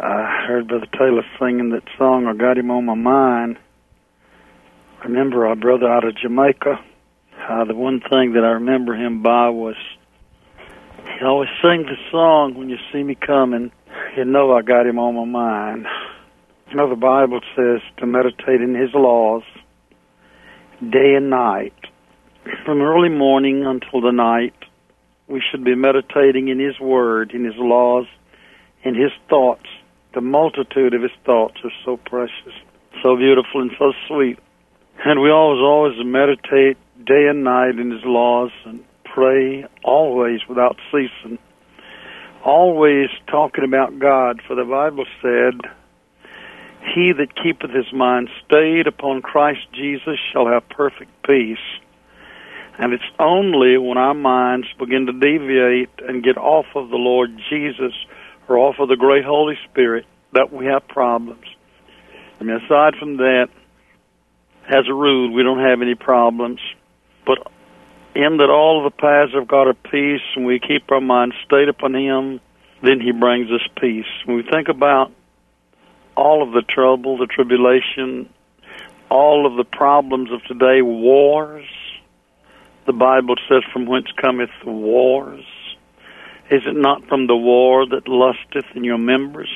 I heard Brother Taylor singing that song, I Got Him on My Mind. I remember our brother out of Jamaica. The one thing that I remember him by was he always sang the song, when you see me coming, you know I got him on my mind. You know, the Bible says to meditate in his laws day and night. From early morning until the night, we should be meditating in his word, in his laws, in his thoughts. The multitude of his thoughts are so precious, so beautiful, and so sweet. And we always meditate day and night in his laws and pray always without ceasing, always talking about God. For the Bible said, he that keepeth his mind stayed upon Christ Jesus shall have perfect peace. And it's only when our minds begin to deviate and get off of the Lord Jesus or off of the great Holy Spirit that we have problems. I mean, aside from that, as a rule, we don't have any problems. But in that all of the paths of God are peace, and we keep our minds stayed upon him, then he brings us peace. When we think about all of the trouble, the tribulation, all of the problems of today, wars, the Bible says, from whence cometh the wars? Is it not from the war that lusteth in your members?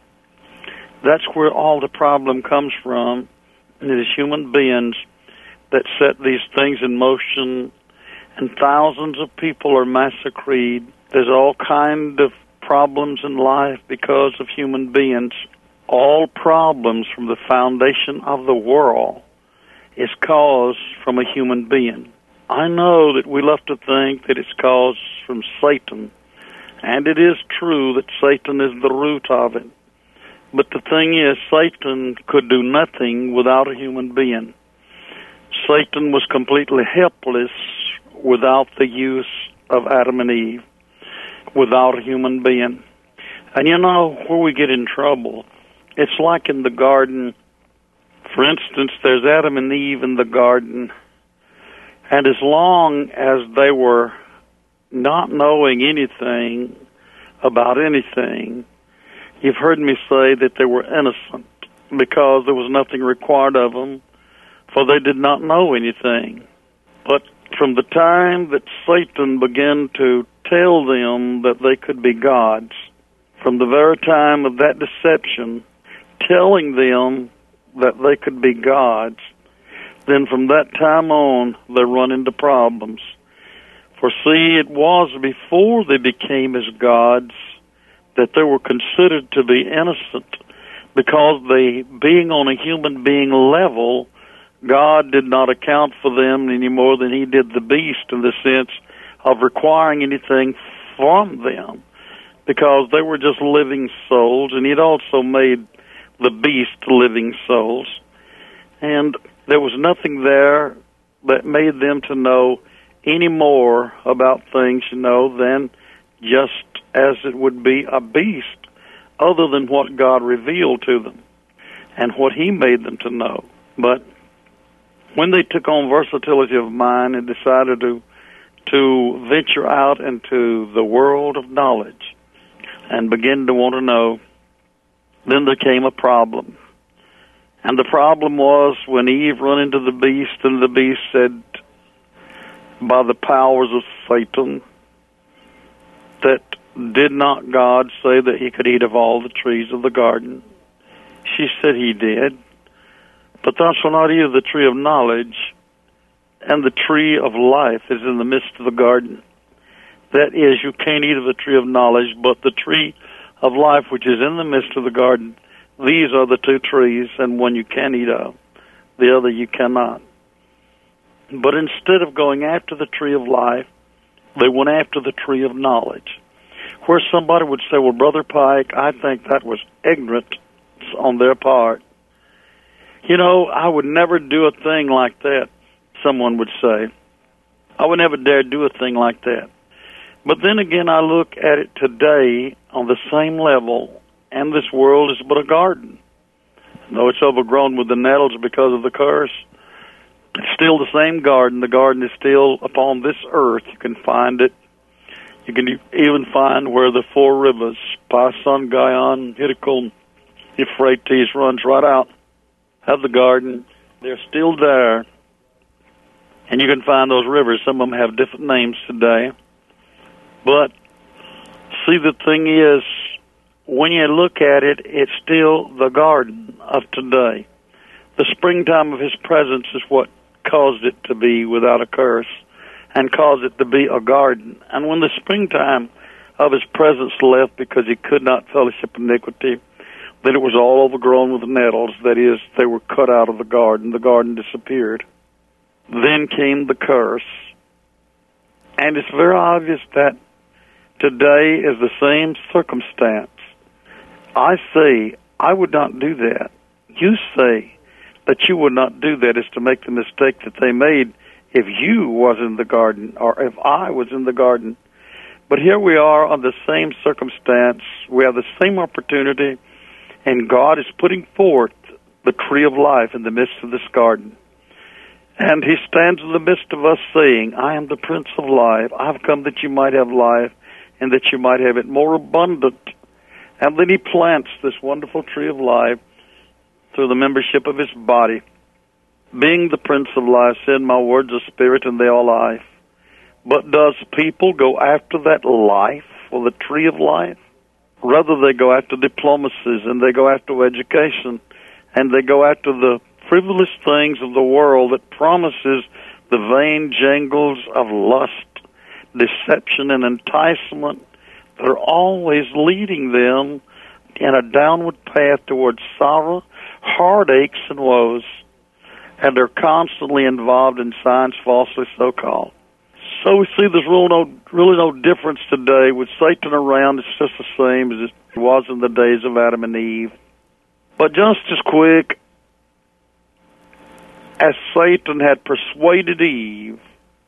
That's where all the problem comes from. And it is human beings that set these things in motion, and thousands of people are massacred. There's all kind of problems in life because of human beings. All problems from the foundation of the world is caused from a human being. I know that we love to think that it's caused from Satan, and it is true that Satan is the root of it. But the thing is, Satan could do nothing without a human being. Satan was completely helpless without the use of Adam and Eve, without a human being. And you know where we get in trouble? It's like in the garden. For instance, there's Adam and Eve in the garden, and as long as they were not knowing anything about anything, you've heard me say that they were innocent because there was nothing required of them, for they did not know anything. But from the time that Satan began to tell them that they could be gods, from the very time of that deception, telling them that they could be gods, then from that time on, they run into problems. For see, it was before they became as gods that they were considered to be innocent, because they, being on a human being level, God did not account for them any more than he did the beast, in the sense of requiring anything from them, because they were just living souls, and he'd also made the beast living souls. And there was nothing there that made them to know any more about things, than just as it would be a beast, other than what God revealed to them and what he made them to know. But when they took on versatility of mind and decided to venture out into the world of knowledge and begin to want to know, then there came a problem. And the problem was when Eve ran into the beast, and the beast said, by the powers of Satan, that did not God say that he could eat of all the trees of the garden? She said he did. But thou shalt not eat of the tree of knowledge, and the tree of life is in the midst of the garden. That is, you can't eat of the tree of knowledge, but the tree of life which is in the midst of the garden, these are the two trees, and one you can eat of, the other you cannot. But instead of going after the tree of life, they went after the tree of knowledge. Where somebody would say, well, Brother Pike, I think that was ignorant on their part. I would never do a thing like that, someone would say. I would never dare do a thing like that. But then again, I look at it today on the same level, and this world is but a garden. Though it's overgrown with the nettles because of the curse, it's still the same garden. The garden is still upon this earth. You can find it. You can even find where the four rivers, Pison, Gihon, Hiddekel, Euphrates runs right out of the garden. They're still there. And you can find those rivers. Some of them have different names today. But, see, the thing is, when you look at it, it's still the garden of today. The springtime of his presence is what caused it to be without a curse and caused it to be a garden. And when the springtime of his presence left because he could not fellowship iniquity, then it was all overgrown with nettles. That is, they were cut out of the garden. The garden disappeared. Then came the curse. And it's very obvious that today is the same circumstance. I say, I would not do that. You say that you would not do that is to make the mistake that they made if you was in the garden or if I was in the garden. But here we are on the same circumstance. We have the same opportunity, and God is putting forth the tree of life in the midst of this garden. And he stands in the midst of us saying, I am the Prince of Life. I have come that you might have life and that you might have it more abundant. And then he plants this wonderful tree of life through the membership of his body. Being the Prince of Life, send my words of spirit and they are life. But does people go after that life or the tree of life? Rather, they go after diplomacies and they go after education and they go after the frivolous things of the world that promises the vain jangles of lust, deception, and enticement that are always leading them in a downward path towards sorrow, heartaches, and woes. And they're constantly involved in signs falsely so-called. So we see there's really no difference today with Satan around. It's just the same as it was in the days of Adam and Eve. But just as quick as Satan had persuaded Eve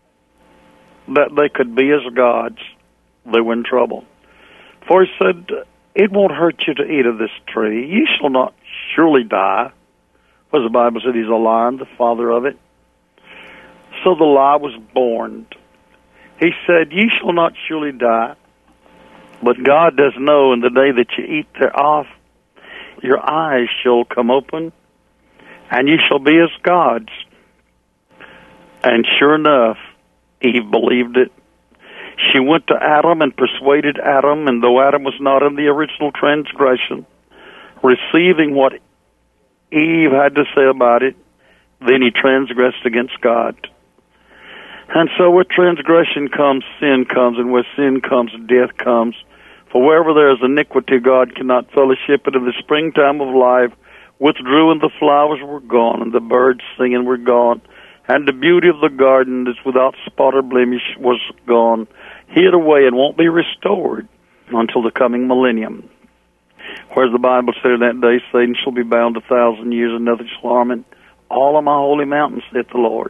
that they could be as gods, they were in trouble. For he said, it won't hurt you to eat of this tree. You shall not surely die. Because the Bible said he's a liar and the father of it. So the lie was born. He said, you shall not surely die. But God does know in the day that you eat thereof, your eyes shall come open, and you shall be as gods. And sure enough, Eve believed it. She went to Adam and persuaded Adam, and though Adam was not in the original transgression, receiving what Eve had to say about it, then he transgressed against God. And so where transgression comes, sin comes, and where sin comes, death comes. For wherever there is iniquity, God cannot fellowship it. In the springtime of life withdrew, and the flowers were gone, and the birds singing were gone, and the beauty of the garden that's without spot or blemish was gone, hid away, and won't be restored until the coming millennium. Whereas the Bible said in that day, Satan shall be bound 1,000 years, and nothing shall harm it. All on my holy mountain, saith the Lord.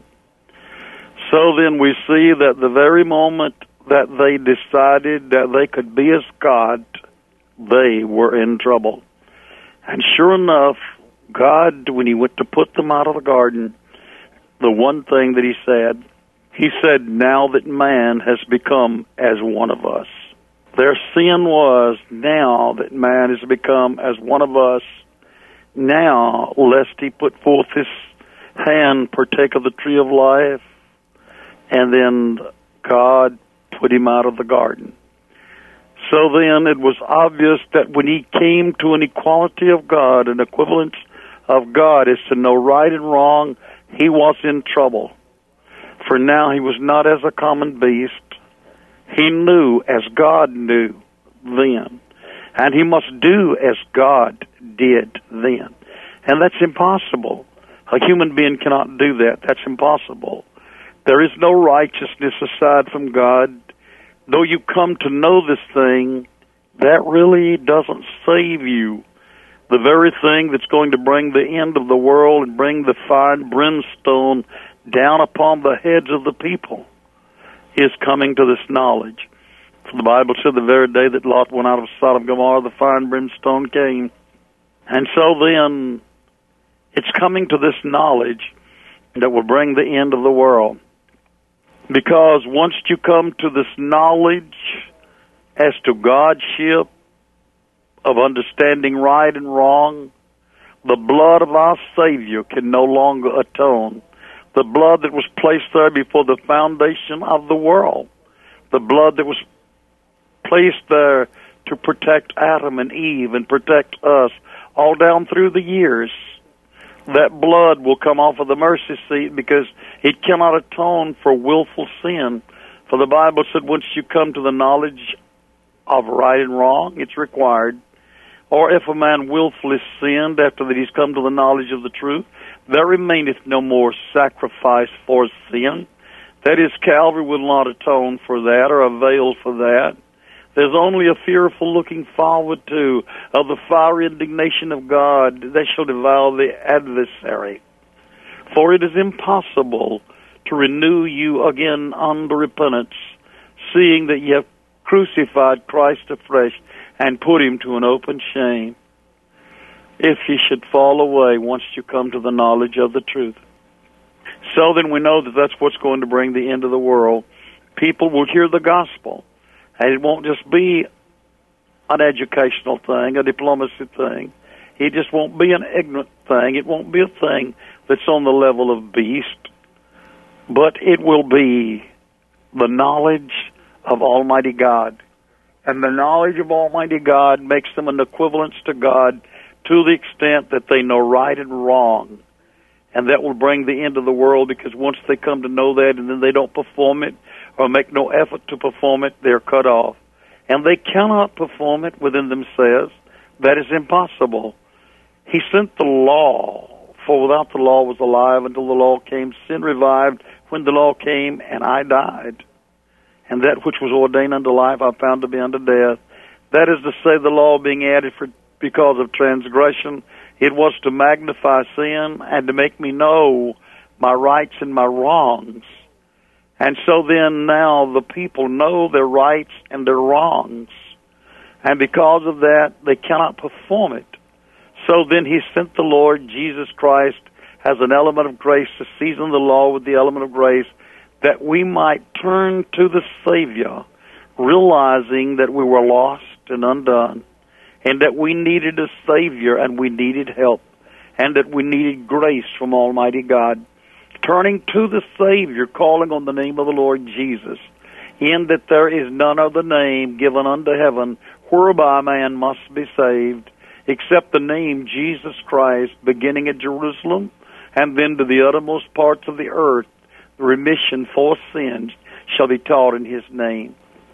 So then we see that the very moment that they decided that they could be as God, they were in trouble. And sure enough, God, when he went to put them out of the garden, the one thing that he said, now that man has become as one of us. Their sin was, now that man has become as one of us, now, lest he put forth his hand, partake of the tree of life, and then God put him out of the garden. So then it was obvious that when he came to an equality of God, an equivalence of God is to know right and wrong, he was in trouble. For now he was not as a common beast. He knew as God knew then. And he must do as God did then. And that's impossible. A human being cannot do that. That's impossible. There is no righteousness aside from God. Though you come to know this thing, that really doesn't save you. The very thing that's going to bring the end of the world and bring the fire and brimstone down upon the heads of the people is coming to this knowledge. For the Bible said the very day that Lot went out of Sodom and Gomorrah, the fire and brimstone came. And so then, it's coming to this knowledge that will bring the end of the world. Because once you come to this knowledge as to Godship of understanding right and wrong, the blood of our Savior can no longer atone. The blood that was placed there before the foundation of the world, the blood that was placed there to protect Adam and Eve and protect us all down through the years, that blood will come off of the mercy seat because it cannot atone for willful sin. For the Bible said once you come to the knowledge of right and wrong, it's required. Or if a man willfully sinned after that he's come to the knowledge of the truth, there remaineth no more sacrifice for sin. That is, Calvary will not atone for that or avail for that. There's only a fearful looking forward to of the fiery indignation of God that shall devour the adversary. For it is impossible to renew you again unto repentance, seeing that ye have crucified Christ afresh and put him to an open shame, if ye should fall away once you come to the knowledge of the truth. So then we know that that's what's going to bring the end of the world. People will hear the gospel, and it won't just be an educational thing, a diplomacy thing. It just won't be an ignorant thing. It won't be a thing that's on the level of beast, but it will be the knowledge of Almighty God. And the knowledge of Almighty God makes them an equivalence to God to the extent that they know right and wrong. And that will bring the end of the world, because once they come to know that and then they don't perform it or make no effort to perform it, they're cut off. And they cannot perform it within themselves. That is impossible. He sent the law, for without the law was alive until the law came. Sin revived when the law came, and I died. And that which was ordained unto life I found to be unto death. That is to say, the law being added because of transgression, it was to magnify sin and to make me know my rights and my wrongs. And so then now the people know their rights and their wrongs. And because of that, they cannot perform it. So then he sent the Lord Jesus Christ as an element of grace to season the law with the element of grace, that we might turn to the Savior, realizing that we were lost and undone, and that we needed a Savior and we needed help, and that we needed grace from Almighty God. Turning to the Savior, calling on the name of the Lord Jesus, in that there is none other name given unto heaven whereby man must be saved, except the name Jesus Christ, beginning at Jerusalem, and then to the uttermost parts of the earth. The remission for sins shall be taught in his name.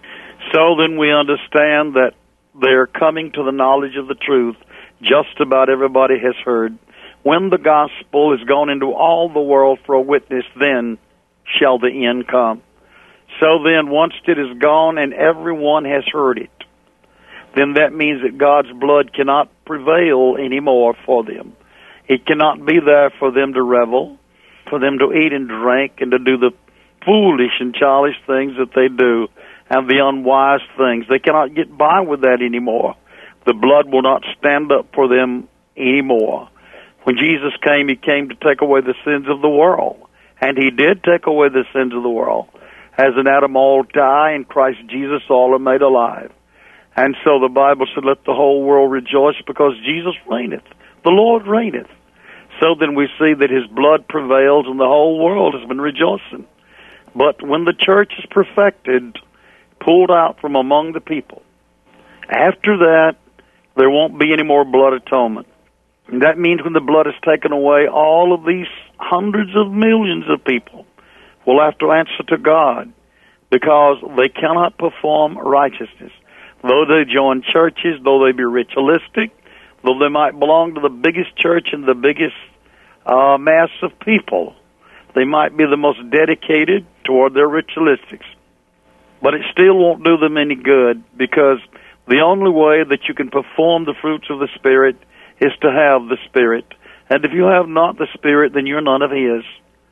So then we understand that they're coming to the knowledge of the truth. Just about everybody has heard. When the gospel is gone into all the world for a witness, then shall the end come. So then, once it is gone and everyone has heard it, then that means that God's blood cannot prevail anymore for them. It cannot be there for them to revel, for them to eat and drink and to do the foolish and childish things that they do and the unwise things. They cannot get by with that anymore. The blood will not stand up for them anymore. When Jesus came, he came to take away the sins of the world. And he did take away the sins of the world. As in Adam all die, in Christ Jesus all are made alive. And so the Bible said, let the whole world rejoice, because Jesus reigneth. The Lord reigneth. So then we see that his blood prevails and the whole world has been rejoicing. But when the church is perfected, pulled out from among the people, after that, there won't be any more blood atonement. And that means when the blood is taken away, all of these hundreds of millions of people will have to answer to God, because they cannot perform righteousness. Though they join churches, though they be ritualistic, though they might belong to the biggest church and the biggest mass of people, they might be the most dedicated toward their ritualistics. But it still won't do them any good, because the only way that you can perform the fruits of the Spirit is to have the Spirit. And if you have not the Spirit, then you're none of his.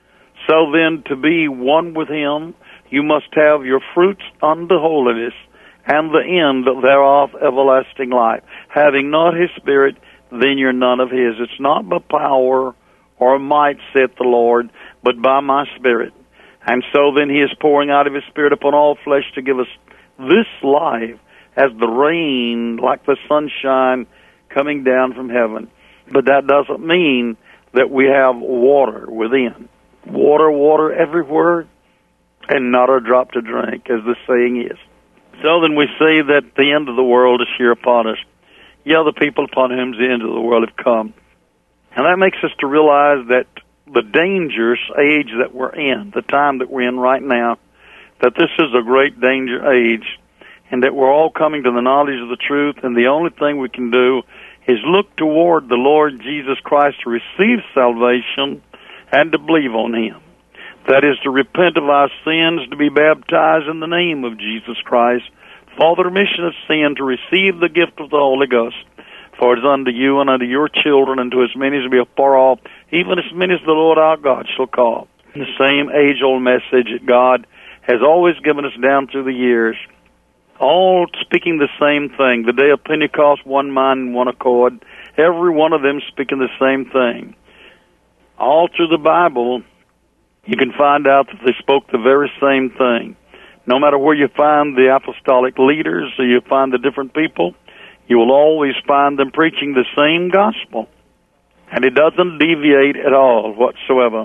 So then, to be one with him, you must have your fruits unto holiness, and the end thereof everlasting life. Having not his Spirit, then you're none of his. It's not by power or might, saith the Lord, but by my Spirit. And so then he is pouring out of his Spirit upon all flesh to give us this life, as the rain, like the sunshine coming down from heaven. But that doesn't mean that we have water within. Water everywhere, and not a drop to drink, as the saying is. So then we see that the end of the world is here upon us. Yeah, the people upon whom the end of the world have come. And that makes us to realize that the dangerous age that we're in, the time that we're in right now, that this is a great danger age, and that we're all coming to the knowledge of the truth, and the only thing we can do is look toward the Lord Jesus Christ to receive salvation and to believe on Him. That is, to repent of our sins, to be baptized in the name of Jesus Christ, for the remission of sin, to receive the gift of the Holy Ghost. For it is unto you and unto your children, and to as many as be afar off, even as many as the Lord our God shall call. The same age-old message that God has always given us down through the years, all speaking the same thing. The day of Pentecost, one mind and one accord, every one of them speaking the same thing. All through the Bible, you can find out that they spoke the very same thing. No matter where you find the apostolic leaders or you find the different people, you will always find them preaching the same gospel. And it doesn't deviate at all whatsoever.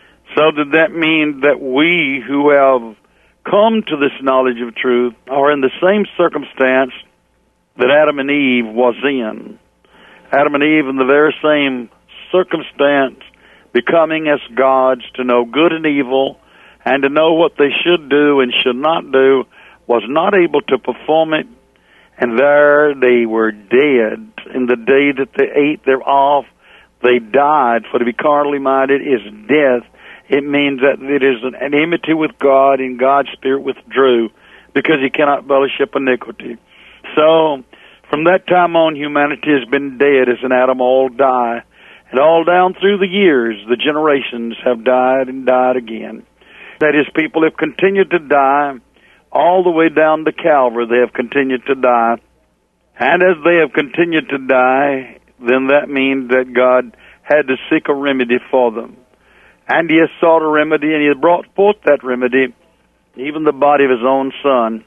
So did that mean that we who have come to this knowledge of truth are in the same circumstance that Adam and Eve was in? Adam and Eve in the very same circumstance, becoming as gods, to know good and evil, and to know what they should do and should not do, was not able to perform it, and there they were dead. In the day that they ate thereof, they died. For to be carnally minded is death. It means that it is an enmity with God, and God's Spirit withdrew, because He cannot fellowship iniquity. So, from that time on, humanity has been dead as in Adam all die. And all down through the years, the generations have died and died again. That is, people have continued to die all the way down to Calvary. They have continued to die. And as they have continued to die, then that means that God had to seek a remedy for them. And He has sought a remedy, and He has brought forth that remedy, even the body of His own Son.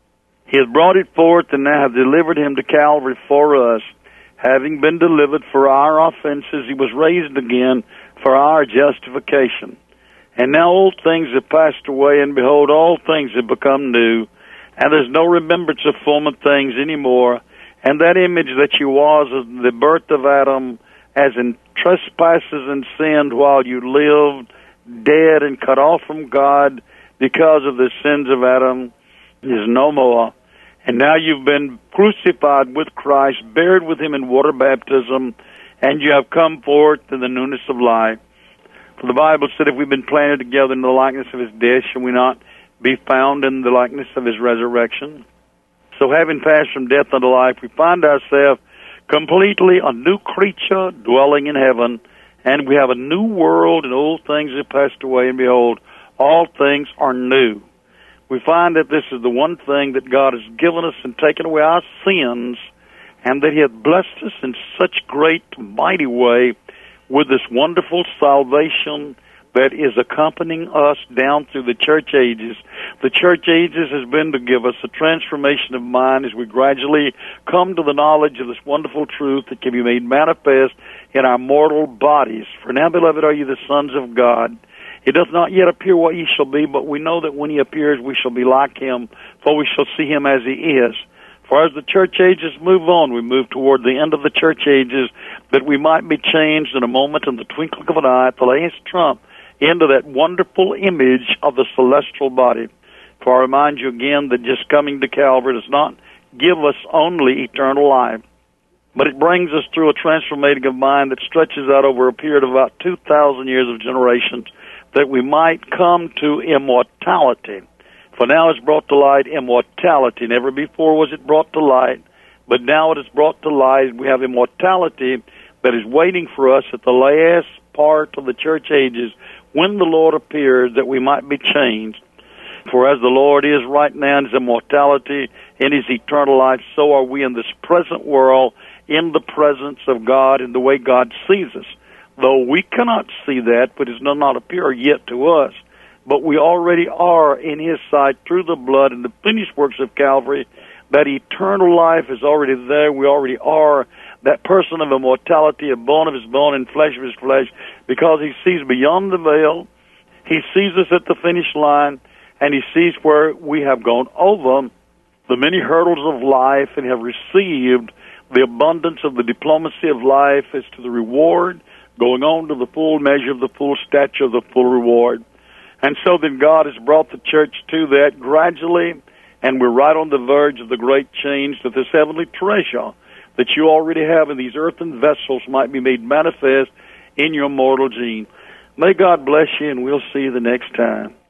He has brought it forth and now has delivered Him to Calvary for us. Having been delivered for our offenses, He was raised again for our justification. And now old things have passed away, and behold, all things have become new. And there's no remembrance of former things anymore. And that image that you was of the birth of Adam, as in trespasses and sinned while you lived, dead and cut off from God because of the sins of Adam, is no more. And now you've been crucified with Christ, buried with Him in water baptism, and you have come forth in the newness of life. For the Bible said, if we've been planted together in the likeness of His death, shall we not be found in the likeness of His resurrection? So having passed from death unto life, we find ourselves completely a new creature dwelling in heaven, and we have a new world, and old things have passed away, and behold, all things are new. We find that this is the one thing that God has given us and taken away our sins, and that He hath blessed us in such great, mighty way with this wonderful salvation that is accompanying us down through the church ages. The church ages has been to give us a transformation of mind as we gradually come to the knowledge of this wonderful truth that can be made manifest in our mortal bodies. For now, beloved, are you the sons of God. It doth not yet appear what ye shall be, but we know that when He appears we shall be like Him, for we shall see Him as He is. For as the church ages move on, we move toward the end of the church ages, that we might be changed in a moment, in the twinkling of an eye, at the last trump, into that wonderful image of the celestial body. For I remind you again that just coming to Calvary does not give us only eternal life, but it brings us through a transformating of mind that stretches out over a period of about 2,000 years of generations, that we might come to immortality. For now it's brought to light immortality. Never before was it brought to light, but now it is brought to light. We have immortality that is waiting for us at the last part of the church ages, when the Lord appears, that we might be changed. For as the Lord is right now in His immortality, in His eternal life, so are we in this present world, in the presence of God, in the way God sees us. Though we cannot see that, but it does not appear yet to us, but we already are in His sight through the blood and the finished works of Calvary, that eternal life is already there. We already are that person of immortality, a bone of his bone and flesh of his flesh, because he sees beyond the veil. He sees us at the finish line, and he sees where we have gone over the many hurdles of life and have received the abundance of the diplomacy of life as to the reward, going on to the full measure of the full stature of the full reward. And so then God has brought the church to that gradually, and we're right on the verge of the great change that this heavenly treasure that you already have in these earthen vessels might be made manifest in your mortal gene. May God bless you, and we'll see you the next time.